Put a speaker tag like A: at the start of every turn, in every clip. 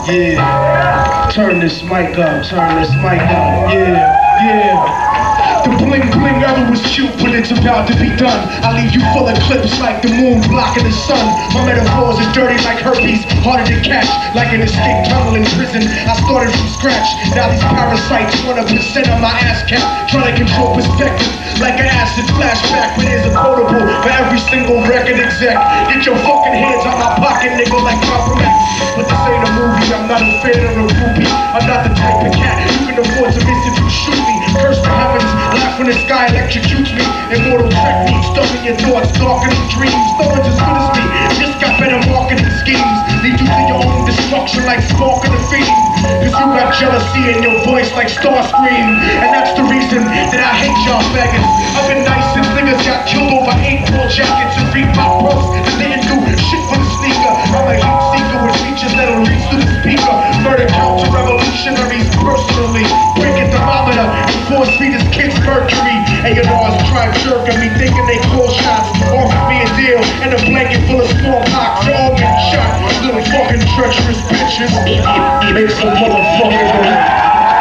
A: Yeah. Turn this mic up, yeah. The bling bling ever was cute, but it's about to be done. I leave you full of clips like the moon blocking the sun. My metaphors are dirty like herpes, harder to catch, like an escape tunnel in prison. I started from scratch, now these parasites want 1% of my ass cap, trying to control perspective like an acid flashback. But there's a quotable for every single record exec. Get your fucking hands out my pocket, nigga, like Malcolm X. But this ain't a movie, I'm not a fan or a groupie. I'm not the type of cat you can afford to miss if you shoot me. Curse the heavens, laugh when the sky electrocutes me. Immortal techniques, stuck in your thoughts, darkening dreams. No one's as good as me, just got better marketing schemes. Lead you to your own destruction like smoke in the fiend. Cause you got jealousy in your voice like Starscream. And that's the reason that I hate y'all faggots. I've been nice since niggas got killed over 8-ball jackets and Reebok pumps that didn't do shit for the sneaker. I'm a heat seeker with features that'll reach to the speaker. Murder counter revolutionaries personally. Breaking thermometer and force feeders kids mercury. A&R's try jerking me thinking they call shots. Offer me a deal and a blanket full of smallpox. You're all getting shot. Little fucking treacherous bitches. Make some motherfucking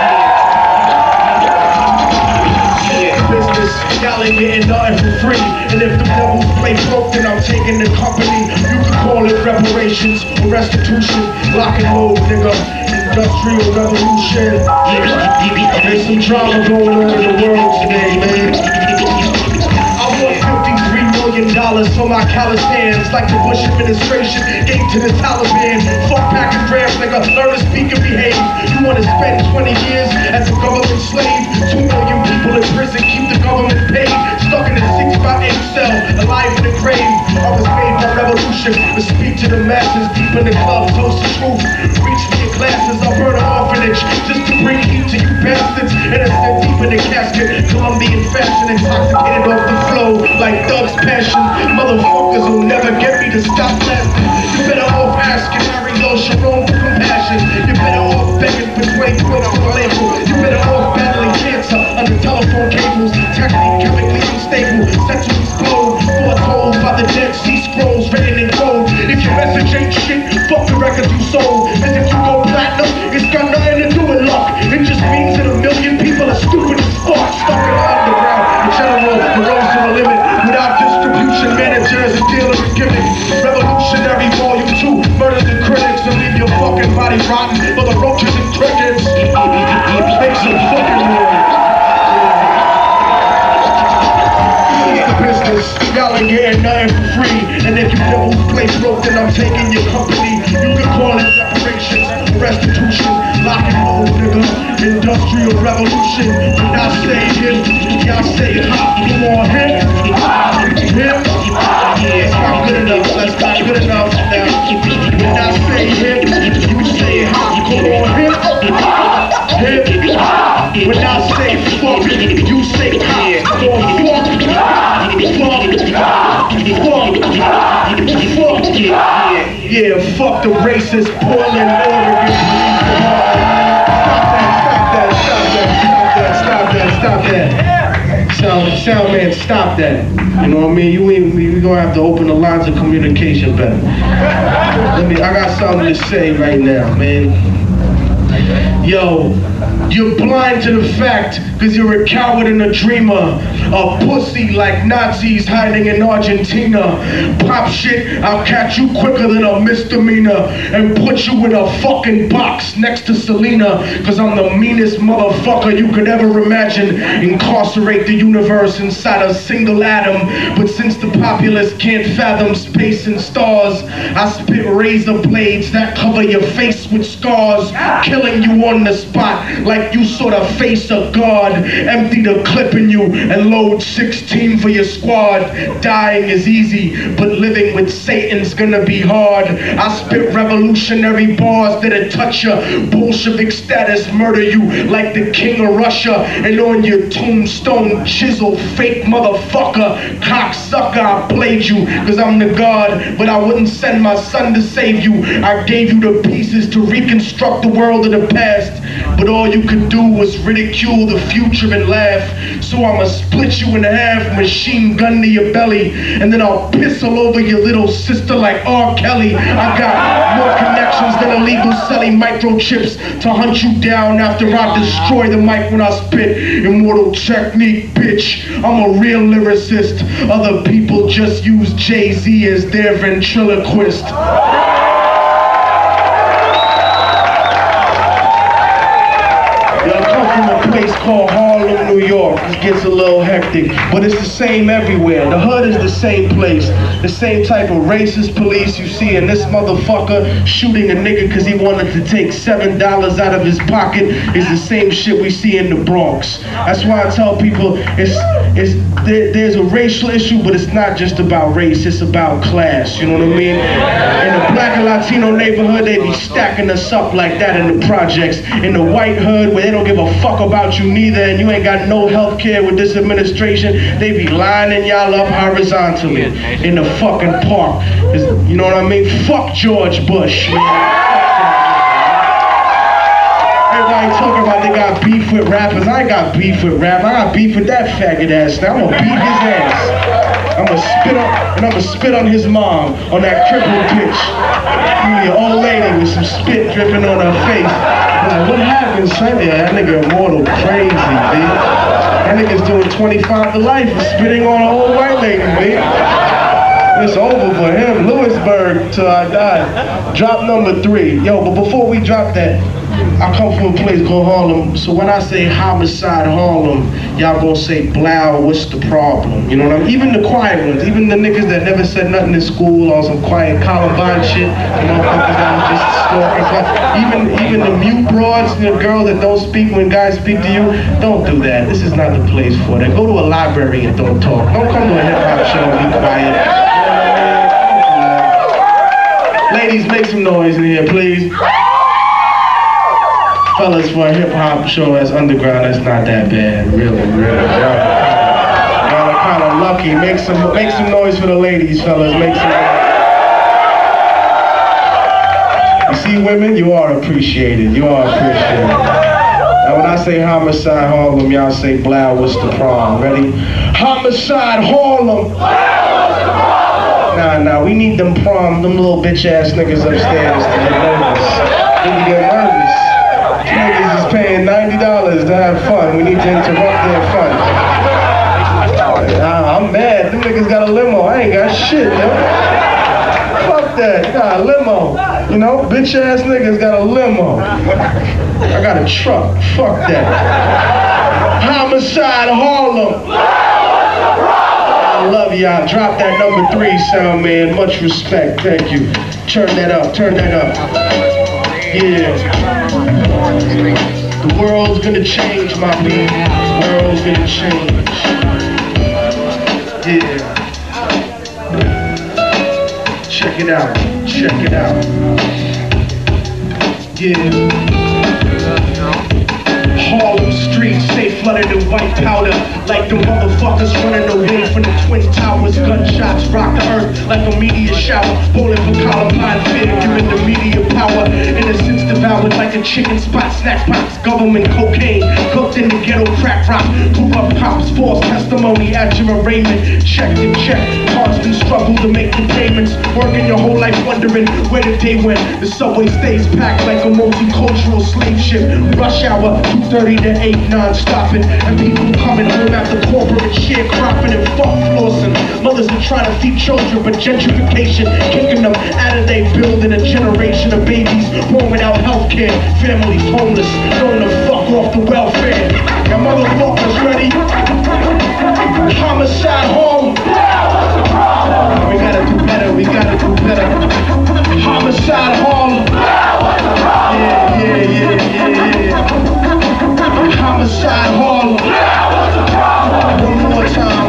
A: business, y'all ain't getting nothing for free. And if the devils play broke, then I'm taking the company. You can call it reparations or restitution. Lock and load, nigga. Industrial revolution. There's some drama going on in the world today, man. I want $53 million for my callous hands, like the Bush administration gave to the Taliban. Fuck packing grams, nigga, learn to speak and behave. You wanna spend 20 years as a government slave? 2 million people in prison, keep the government paid. Stuck in a 6x8 cell, alive in the grave. I was made by revolution, to speak to the masses. Deep in the club, toast the truth. Reach for your glasses, I'll burn an orphanage just to bring heat to you bastards. Innocent deep in the casket, Colombian fashion, intoxicated off the flow like Doug's passion. Motherfuckers will never get me to stop blasting. You better off asking Ariel Sharon for compassion. You better off begging for 20 quid for the label. You better off battling cancer under telephone cables. Technically chemically unstable, set to explode. Foretold by the Dead Sea Scrolls written in gold. If your message ain't shit, fuck the records you sold. And if you go platinum, it's got nothing to do with luck. It just means that 1 million people are stupid as fuck. Stuck in the underground, in general, the roads to the limit. Without distribution managers and dealers and gimmicks. Revolutionary Volume 2, murder the critics and leave your fucking body rotten for the roaches and crickets. Make some fucking noise. Business, y'all ain't getting nothing for free. And if you devils play broke, then I'm taking your company. You can call it reparations, restitution, lock and load, nigga. Industrial revolution. When I say hip, y'all say hop. Come on, hip, hip. That's not good enough. That's not good enough now. When I say hip, you say hop. Come on, hip, hip. When I say fuck, you say hop. Come on, fuck. Yeah, fuck the racist Portland, Oregon. Stop that. Sound man, stop that. You know what I mean? We gonna have to open the lines of communication better. I got something to say right now, man. Yo, you're blind to the fact, cause you're a coward and a dreamer. A pussy like Nazis hiding in Argentina. Pop shit, I'll catch you quicker than a misdemeanor and put you in a fucking box next to Selena. Cause I'm the meanest motherfucker you could ever imagine. Incarcerate the universe inside a single atom. But since the populace can't fathom space and stars, I spit razor blades that cover your face with scars. Killing you on the spot like you sort of face a god. Empty the clip in you and load 16 for your squad. Dying is easy, but living with Satan's gonna be hard. I spit revolutionary bars that'll touch your Bolshevik status, murder you like the king of Russia, and on your tombstone chisel fake motherfucker, cocksucker. I played you cause I'm the god, but I wouldn't send my son to save you. I gave you the pieces to reconstruct the world of the past, but all you could do was ridicule the future and laugh. So I'ma split you in half, machine gun to your belly, and then I'll piss all over your little sister like R. Kelly. I got more connections than illegal selling microchips to hunt you down after I destroy the mic when I spit. Immortal technique, bitch. I'm a real lyricist. Other people just use Jay-Z as their ventriloquist. Place called Harlem, New York. It gets a little hectic, but it's the same everywhere. The hood is the same place. The same type of racist police you see in this motherfucker shooting a nigga because he wanted to take $7 out of his pocket is the same shit we see in the Bronx. That's why I tell people there's a racial issue, but it's not just about race, it's about class, you know what I mean? In the black and Latino neighborhood, they be stacking us up like that in the projects. In the white hood, where they don't give a fuck about you neither, and you ain't got no health care with this administration, they be lining y'all up horizontally in the fucking park. You know what I mean? Fuck George Bush, man. Everybody talking about they got beef with rappers. I ain't got beef with rap. I got beef with that faggot ass. Now I'm gonna beat his ass. I'ma spit on his mom, on that crippled bitch. Your old lady with some spit dripping on her face. Like, what happened, son? Yeah, that nigga Immortal crazy, B. That nigga's doing 25 to life and spitting on an old white lady, B. It's over for him. Lewisburg till I die. Drop number 3. Yo, but before we drop that, I come from a place called Harlem, so when I say homicide Harlem, y'all gonna say, Blau, what's the problem? You know what I mean? Even the quiet ones, even the niggas that never said nothing in school on some quiet Columbine shit, the motherfuckers that was just stalking, even the mute broads, the girl that don't speak when guys speak to you, don't do that. This is not the place for that. Go to a library and don't talk. Don't come to a hip-hop show and be quiet. Ladies, make some noise in here, please. Fellas, for a hip-hop show that's underground, that's not that bad, really. Y'all are kind of lucky. Make some noise for the ladies, fellas. Make some noise. You see, women, you are appreciated. You are appreciated. Now, when I say homicide Harlem, y'all say, Blau, what's the problem? Ready? Homicide Harlem. Nah, we need them little bitch-ass niggas upstairs to get nervous. They can get nervous. Niggas is paying $90 to have fun. We need to interrupt their fun. I'm mad. Them niggas got a limo. I ain't got shit, yo. Fuck that. You got a limo. You know, bitch ass niggas got a limo. I got a truck. Fuck that. Homicide Harlem. I love y'all. Drop that number 3 sound, man. Much respect. Thank you. Turn that up. Turn that up. Yeah. The world's gonna change, my man. The world's gonna change. Yeah. Check it out. Check it out. Yeah. Harlem streets, stay flooded in white powder, like the motherfuckers running away from the Twin Towers. Gunshots rock the earth like a meteor shower. Bowling for Columbine fear, giving the media power. Innocence devoured like a chicken spot. Snack pots, government cocaine, cooked in the ghetto crack rock. Corrupt cops, false testimony at your arraignment. Check to check, constant struggle to make the payments. Working your whole life wondering where the day went. The subway stays packed like a multicultural slave ship. Rush hour, 2:30 to 8, non-stopping. And people coming home after corporate sharecropping and fuck flossing. Mothers are trying to feed children, but gentrification kicking them out of their building. A generation of babies born without health care. Families homeless, going to fuck off the welfare. Now motherfuckers ready? Homicide home. We gotta do better, we gotta do better. Homicide home. Yeah. Homicide Harlem. One more time.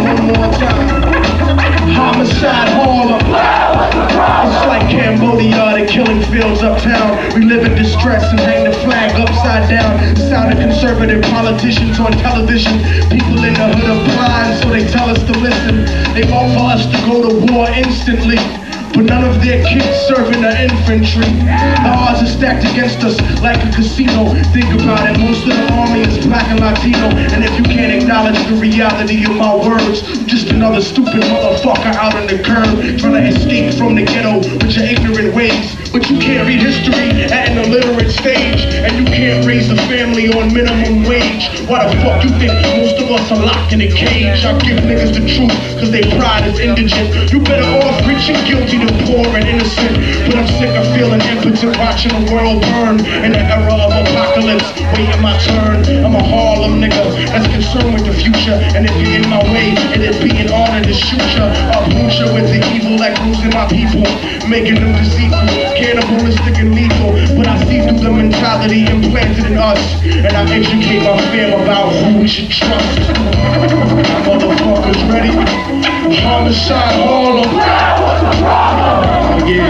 A: Homicide Harlem. It's like Cambodia, the killing fields uptown. We live in distress and hang the flag upside down. The sound of conservative politicians on television. People in the hood are blind, so they tell us to listen. They offer us to go to war instantly, but none of their kids serving the infantry. The odds are stacked against us like a casino. Think about it, most of the army is black and Latino. And if you can't acknowledge the reality of my words, you're just another stupid motherfucker out on the curb, trying to escape from the ghetto with your ignorant ways. But you can't read history at an illiterate stage, and you can't raise a family on minimum wage. Why the fuck you think most of us are locked in a cage? I give niggas the truth, cause they pride is indigent. You better off rich and guilty than poor and innocent. But I'm sick of feeling impotent, watching the world burn in the era of apocalypse, waiting my turn. I'm a Harlem nigga that's concerned with the future, and if you're in my way, it'd be an honor to shoot ya. Uproot ya with the evil that grows in my people, making them deceitful, cannibalistic and lethal. But I see through the mentality implanted in us, and I educate my fam about who we should trust. Motherfuckers ready? Homicide Harlem. Yeah.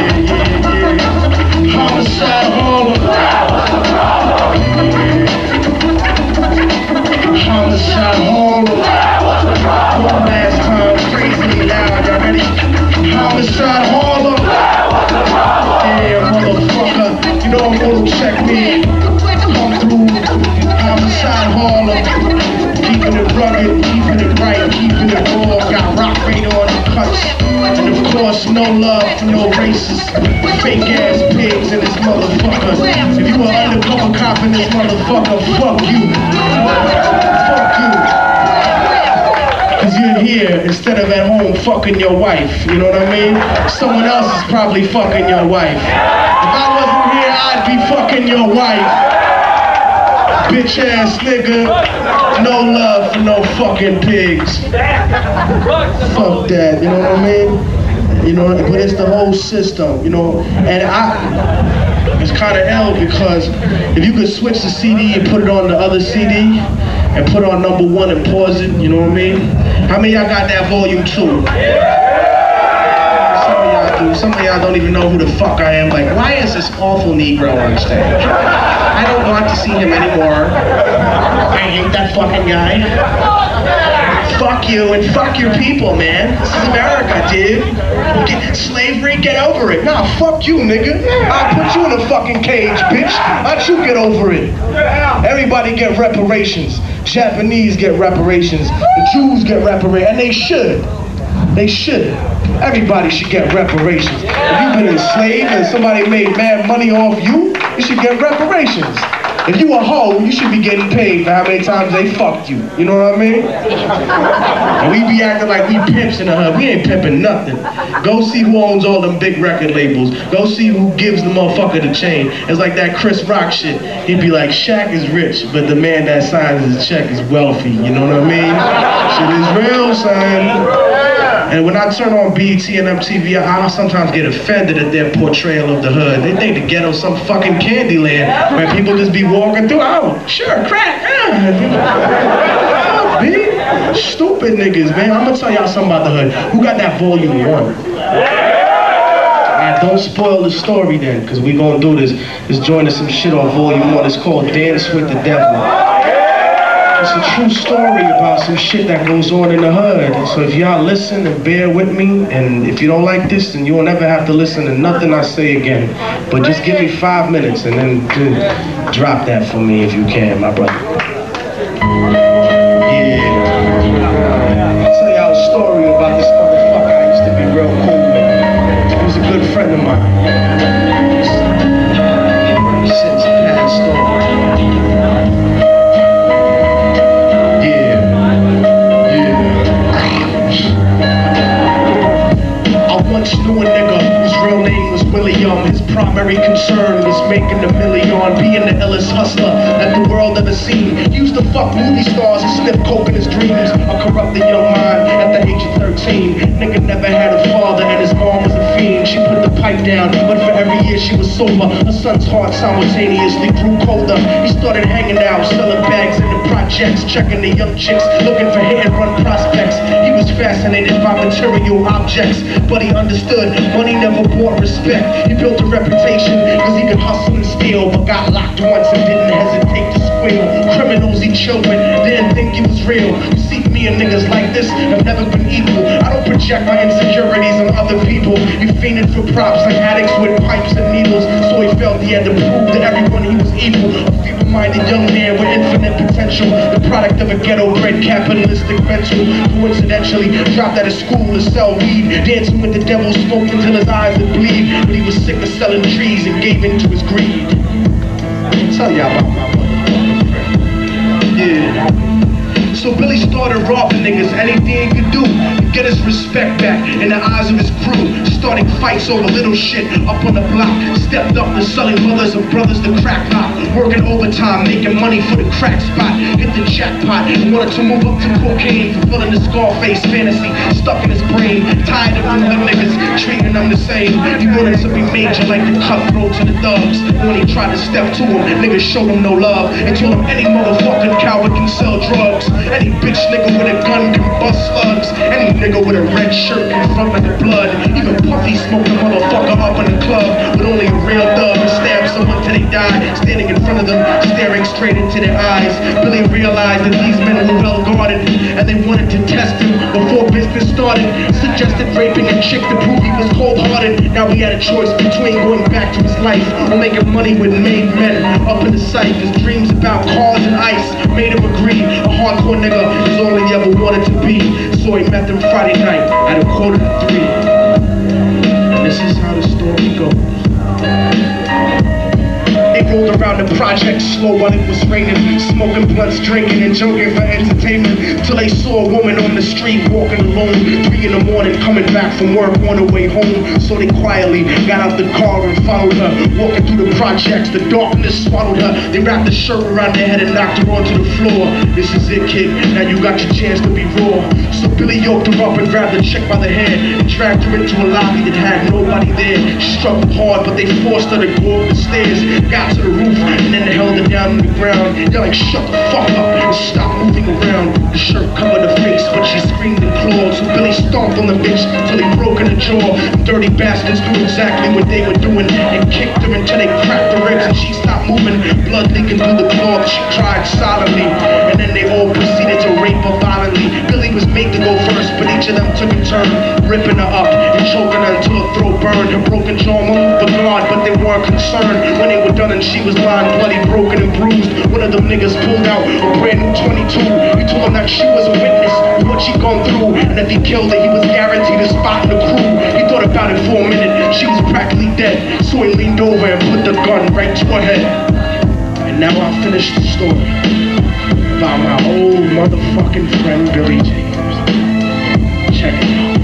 A: Homicide Harlem. Homicide Harlem. One last time, crazy loud, y'all ready? Homicide Harlem. Yeah, motherfucker, you know I'm gonna check me. Come through, Homicide Harlem. Keeping it rugged, keeping it right, keeping it raw. Got rock radar on the cuts. And of course, no love for no racists. Fake ass pigs in this motherfucker. If you are undercover cop in this motherfucker, fuck you. Fuck you. Cause you're here instead of at home fucking your wife. You know what I mean? Someone else is probably fucking your wife. If I wasn't here, I'd be fucking your wife. Bitch ass nigga. No love for no fucking pigs. Fuck that, you know what I mean? You know, but it's the whole system, you know. And it's kind of ill because if you could switch the CD and put it on the other CD and put on #1 and pause it, you know what I mean? How many of y'all got that volume 2? Some of y'all do. Some of y'all don't even know who the fuck I am. Like, why is this awful Negro on stage? I don't want to see him anymore. I hate that fucking guy. Fuck you and fuck your people, man. This is America, dude. Slavery, get over it. Nah, fuck you, nigga. I'll put you in a fucking cage, bitch. Why don't you get over it? Everybody get reparations. Japanese get reparations. The Jews get reparations. And they should. They should. Everybody should get reparations. If you've been enslaved and somebody made mad money off you, you should get reparations. If you a hoe, you should be getting paid for how many times they fucked you. You know what I mean? And we be acting like we pimps in the hood. We ain't pimping nothing. Go see who owns all them big record labels. Go see who gives the motherfucker the chain. It's like that Chris Rock shit. He'd be like, Shaq is rich, but the man that signs his check is wealthy. You know what I mean? Shit is real, son. And when I turn on BET and MTV, I sometimes get offended at their portrayal of the hood. They think the ghetto's some fucking Candyland where people just be walking through. Oh, sure, crack. Stupid niggas, man. I'm gonna tell y'all something about the hood. Who got that volume 1? Alright, don't spoil the story then, because we gonna do this. This joint is some shit on volume 1. It's called Dance with the Devil. It's a true story about some shit that goes on in the hood. So if y'all listen and bear with me, and if you don't like this, then you'll never have to listen to nothing I say again. But just give me 5 minutes and then drop that for me if you can, my brother. Yeah. I'll tell y'all a story about this motherfucker I used to be real cool with. He was a good friend of mine. Since past story. Knew a nigga whose real name was William. His primary concern was making $1 million, being the illest hustler that the world ever seen. He used to fuck movie stars and sniff coke in his dreams. A corrupted young mind at the age of 13. Nigga never had a father and his mom was a fiend. She put the pipe down, but for every year she was sober. Her son's heart simultaneously grew colder. He started hanging out, selling bags in the projects, checking the young chicks, looking for hit and run prospects. He was fascinated by material objects, but he understood money never bought respect. He built a reputation because he could hustle and steal, but got locked once and didn't hesitate to squeal. Criminals he chilled with didn't think he was real. You see, Me and niggas like this have never been equal. I don't project my insecurities on other people. He fiended for props like addicts with pipes and needles. So he felt he had to prove to everyone he was equal. A feeble-minded young man with infinite potential. The product of a ghetto-bred capitalistic mental. Coincidentally, dropped out of school to sell weed. Dancing with the devil, smoked until his eyes would bleed. But he was sick of selling trees and gave in to his greed. I'll tell y'all about my motherfucking friend. Yeah. So Billy started robbing niggas, anything he could do to get his respect back in the eyes of his crew. Starting fights over little shit up on the block. Stepped up to selling mothers and brothers the crack pot. Working overtime, making money for the crack spot. Hit the jackpot and wanted to move up to cocaine, fulfilling the Scarface fantasy stuck in his brain. Tired of them niggas treating them the same. He wanted to be major like the cutthroats and the thugs. When he tried to step to him, niggas showed him no love and told him any motherfucking coward can sell drugs. Any bitch nigga with a gun can bust slugs. Any nigga with a red shirt can front like the blood. Even Puffy smoked a motherfucker up in the club with only a real thug and stabbed someone till they died. Standing in front of them, staring straight into their eyes. Billy realized that these men were well guarded and they wanted to test him before business started. Suggested raping a chick to prove he was cold-hearted. Now he had a choice between going back to his life or making money with made men up in the sight. His dreams about cars and ice made him agree. A hardcore nigga is all he ever wanted to be. So he met them Friday night at 2:45. And this is how the story goes. They rolled around the project slow while it was raining, smoking blunts, drinking and joking for entertainment, till they saw a woman on the street walking alone, 3 in the morning, coming back from work on her way home. So they quietly got out the car and followed her, walking through the projects. The darkness swallowed her. They wrapped the shirt around their head and knocked her onto the floor. This is it, kid, now you got your chance to be raw. So Billy yoked her up and grabbed the chick by the hair and dragged her into a lobby that had nobody there. She struggled hard, but they forced her to go up the stairs. Got to the roof and then they held her down on the ground. They're like, shut the fuck up and stop moving around. The shirt covered her face, but she screamed and clawed. So Billy stomped on the bitch till he broke in her jaw. The dirty bastards knew exactly what they were doing and kicked her until they cracked her ribs and she stopped moving. Blood leaking through the cloth, she cried solemnly, and then they all proceeded to rape her violently. Billy was made to go first, but each of them took a turn, ripping her up and choking her until her throat burned. Her broken jaw moved for God, but they weren't concerned when they were done and she was lying bloody, broken and bruised. One of them niggas pulled out a brand new 22. He told him that she was a witness of what she'd gone through, and if he killed her, he was guaranteed a spot in the crew. He thought about it for a minute, she was practically dead, so he leaned over and put the gun right to her head. And now I finished the story about my old motherfucking friend Billy James. Check it out.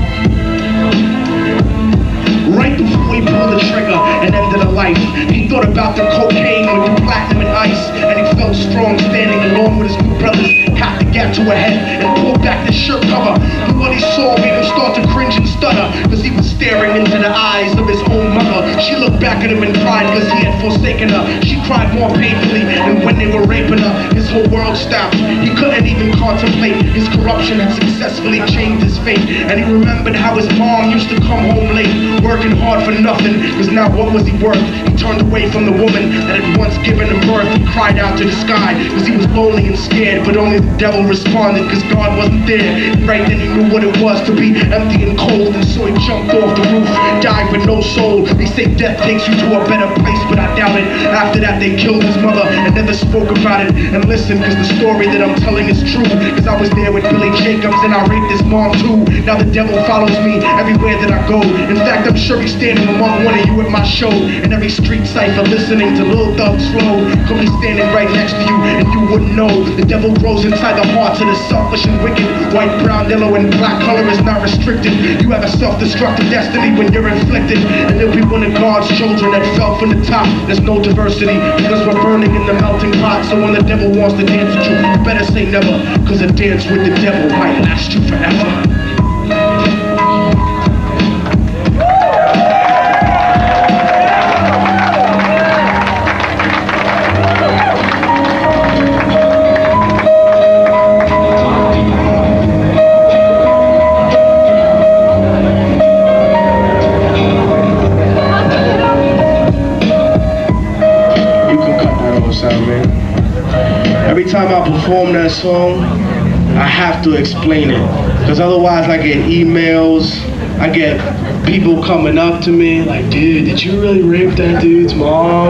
A: Right before he pulled the trigger and ended her life, he thought about the cocaine with the platinum and ice, and he felt strong standing along with his two brothers. Cocked the gap to her head and pulled back the shirt cover. But what he saw made him start to cringe and stutter, cause he was staring into the eyes of his own mother. She looked back at him and cried cause he had forsaken her. She cried more painfully than when they were raping her. His whole world stopped. He couldn't even contemplate. His corruption had successfully changed his fate, and he remembered how his mom used to come home late, working hard for nothing, cause now what was he worth? He turned away from the woman that had once given him birth. He cried out to the sky cause he was lonely and scared, but only the devil responded cause God wasn't there. And right then he knew what it was to be empty and cold, and so he jumped off the roof, died with no soul. They say death takes you to a better place, but I doubt it. After that they killed his mother and never spoke about it. And listen, cause the story that I'm telling is true, cause I was there with Billy Jacobs and I raped his mom too. Now the devil follows me everywhere that I go. In fact, I'm sure he's standing among one of you at my show. In every street cipher listening to Lil Thug Slow. Could be standing right next to you and you wouldn't know. The devil grows inside the hearts of the selfish and wicked. White, brown, yellow, and black color is not restricted. You have a self-destructive destiny when you're inflicted, and you'll be one of God's children that fell from the top. There's no diversity because we're burning in the melting pot. So when the devil wants to dance with you, you better say never, cause a dance with the devil might last you forever. Every time I perform that song, I have to explain it. Because otherwise I get emails, I get people coming up to me like, dude, did you really rape that dude's mom?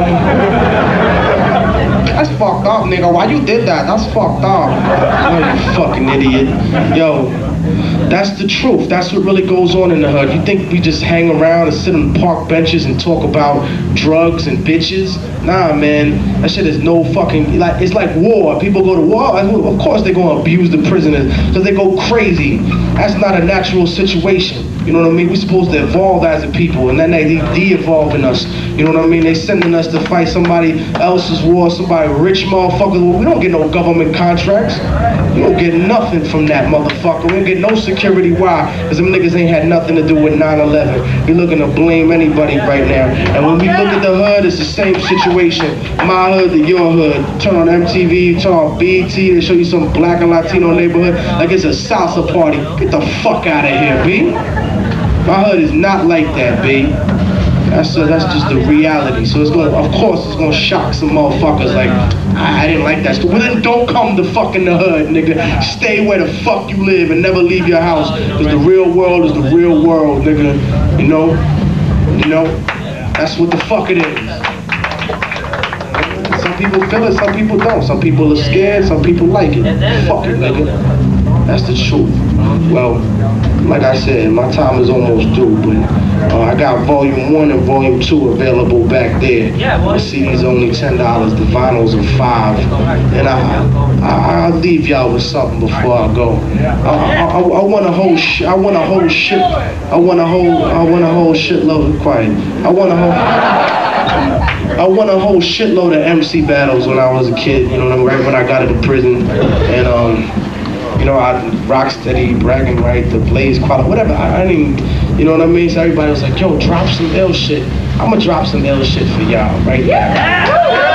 A: That's fucked up, nigga. Why you did that? That's fucked up. Oh, you fucking idiot. Yo, that's the truth. That's what really goes on in the hood. You think we just hang around and sit on park benches and talk about drugs and bitches? Nah, man. That shit is no fucking, like, it's like war. People go to war. Of course they're gonna abuse the prisoners because they go crazy. That's not a natural situation. You know what I mean? We're supposed to evolve as a people, and then they de-evolving us. You know what I mean? They sending us to fight somebody else's war, somebody rich motherfucker. Well, we don't get no government contracts. We don't get nothing from that motherfucker. We don't get no security. Why? Because them niggas ain't had nothing to do with 9/11. You're looking to blame anybody right now. And when we look at the hood, it's the same situation. My hood to your hood. Turn on MTV, turn on BT, they show you some black and Latino neighborhood like it's a salsa party. Get the fuck out of here, B. My hood is not like that, B. That's just the reality. So it's gonna, of course, it's gonna shock some motherfuckers. Like, I didn't like that. Well, then don't come to fucking the hood, nigga. Stay where the fuck you live and never leave your house. Cause the real world is the real world, nigga. You know, that's what the fuck it is. Some people feel it, some people don't. Some people are scared, some people like it. Fuck it, nigga. That's the truth. Well, like I said, my time is almost due, but I got volume 1 and volume 2 available back there. The CD's only $10, the vinyls are $5. And I'll leave y'all with something before I go. I want a whole shitload of MC battles when I was a kid, you know, right when I got into prison. And you know, I Rocksteady, bragging right, the Blaze quality, whatever. I didn't, you know what I mean? So everybody was like, yo, drop some ill shit. I'ma drop some ill shit for y'all right now.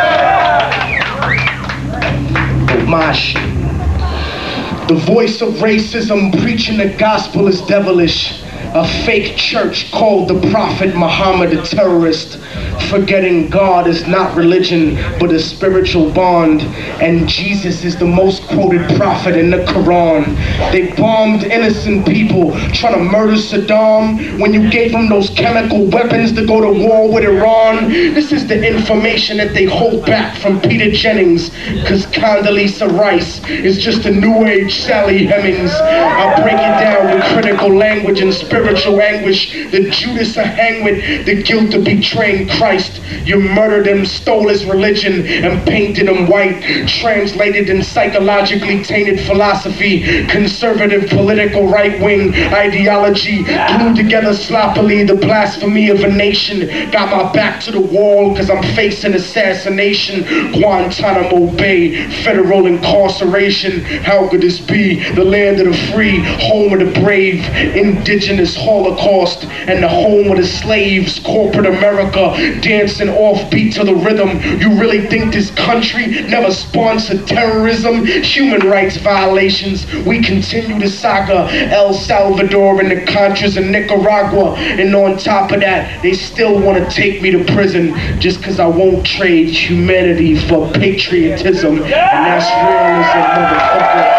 A: But my shit. The voice of racism preaching the gospel is devilish. A fake church called the Prophet Muhammad a terrorist. Forgetting God is not religion, but a spiritual bond. And Jesus is the most quoted prophet in the Quran. They bombed innocent people, trying to murder Saddam when you gave them those chemical weapons to go to war with Iran. This is the information that they hold back from Peter Jennings, because Condoleezza Rice is just a new age Sally Hemings. I'll break it down with critical language and spiritual anguish. The Judas are hanged with the guilt of betraying Christ. You murdered him, stole his religion, and painted him white. Translated in psychologically tainted philosophy, conservative political right-wing ideology, glued together sloppily the blasphemy of a nation. Got my back to the wall because I'm facing assassination. Guantanamo Bay, federal incarceration. How could this be? The land of the free, home of the brave, indigenous Holocaust, and the home of the slaves, corporate America, dancing offbeat to the rhythm. You really think this country never sponsored terrorism, human rights violations? We continue the saga, El Salvador and the Contras in Nicaragua, and on top of that, they still want to take me to prison just because I won't trade humanity for patriotism, and that's real as a motherfucker.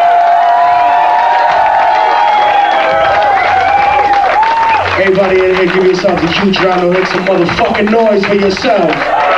A: Everybody in here, give yourselves a huge round of some motherfucking noise for yourselves.